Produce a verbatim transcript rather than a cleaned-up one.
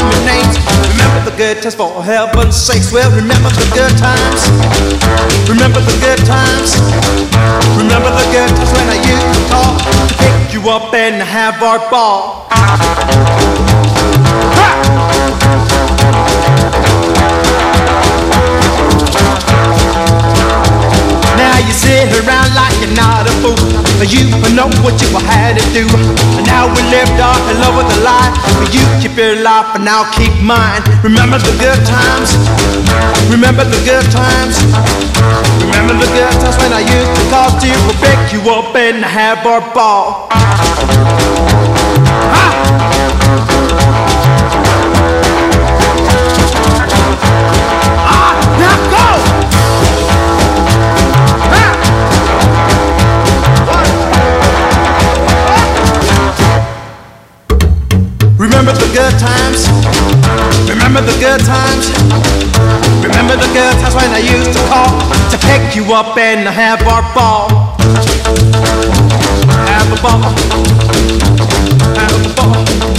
me names. Remember the good times, for heaven's sakes. Well, remember the good times. Remember the good times. Remember the good times when I used to talk, to pick you up and have our ball. Now you sit around like you're not a fool. You know what you had to do. And now we live dark in love with a lie. You keep your life and I'll keep mine. Remember the good times. Remember the good times. Remember the good times when I used to call to you, we'll pick you up and have our ball. Ha! Ah, now go! Remember the good times. Remember the good times. Remember the good times when I used to call to pick you up and have our ball. Have a ball. Have a ball.